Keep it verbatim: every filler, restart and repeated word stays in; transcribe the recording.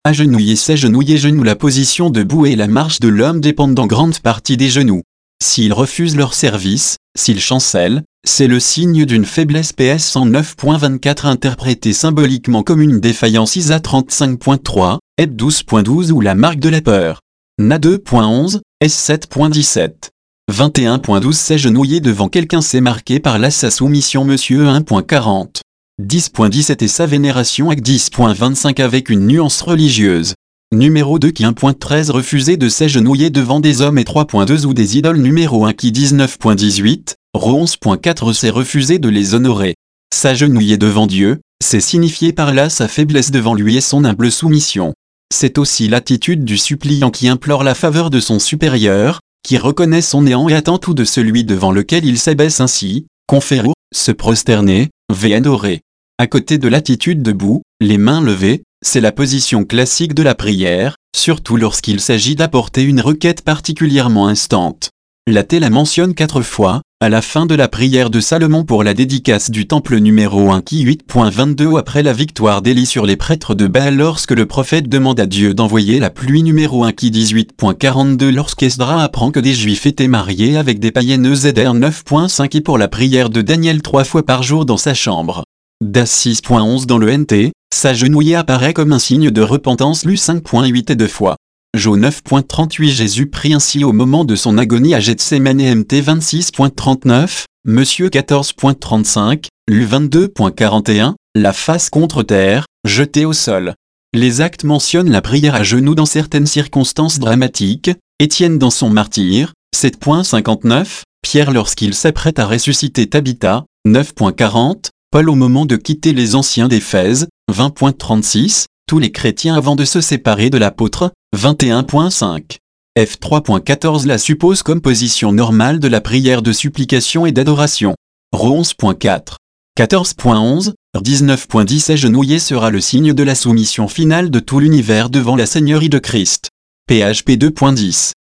Agenouiller, s'agenouiller, genou. La position debout et la marche de l'homme dépendent en grande partie des genoux. S'ils refusent leur service, s'ils chancellent, c'est le signe d'une faiblesse. P S cent neuf point vingt-quatre interprété symboliquement comme une défaillance. I S A trente-cinq point trois, E B douze point douze ou la marque de la peur. N A deux point onze, S sept point dix-sept. vingt et un point douze S'agenouiller devant quelqu'un, c'est marqué par là sa soumission. Monsieur un point quarante. dix point dix-sept et sa vénération. Ac dix point vingt-cinq avec une nuance religieuse. Numéro deux qui un point treize refuser de s'agenouiller devant des hommes et trois point deux ou des idoles. Numéro un qui dix-neuf point dix-huit, Ro onze point quatre c'est refuser de les honorer. S'agenouiller devant Dieu, c'est signifier par là sa faiblesse devant lui et son humble soumission. C'est aussi l'attitude du suppliant qui implore la faveur de son supérieur, qui reconnaît son néant et attend tout de celui devant lequel il s'abaisse. Ainsi, conférer, se prosterner, vénérer. À côté de l'attitude debout, les mains levées, c'est la position classique de la prière, surtout lorsqu'il s'agit d'apporter une requête particulièrement instante. La T la mentionne quatre fois, à la fin de la prière de Salomon pour la dédicace du temple. Numéro un qui huit point vingt-deux ou après la victoire d'Élie sur les prêtres de Baal lorsque le prophète demande à Dieu d'envoyer la pluie. Numéro un qui dix-huit point quarante-deux lorsqu'Esdra apprend que des Juifs étaient mariés avec des païennes. E Z R neuf point cinq et pour la prière de Daniel trois fois par jour dans sa chambre. D A S six point onze dans le N T, s'agenouiller apparaît comme un signe de repentance. Lu cinq point huit et deux fois. Jo neuf point trente-huit Jésus prie ainsi au moment de son agonie à Gethsémane. M T vingt-six point trente-neuf, Monsieur quatorze point trente-cinq, Lu vingt-deux point quarante et un, la face contre terre, jetée au sol. Les actes mentionnent la prière à genoux dans certaines circonstances dramatiques. Étienne dans son martyre, sept point cinquante-neuf, Pierre lorsqu'il s'apprête à ressusciter Tabitha, neuf point quarante, Paul au moment de quitter les anciens d'Éphèse, vingt point trente-six, tous les chrétiens avant de se séparer de l'apôtre, vingt et un point cinq. F trois point quatorze la suppose comme position normale de la prière de supplication et d'adoration. Ro onze point quatre. quatorze point onze, dix-neuf point dix Agenouiller sera le signe de la soumission finale de tout l'univers devant la Seigneurie de Christ. P H P deux point dix.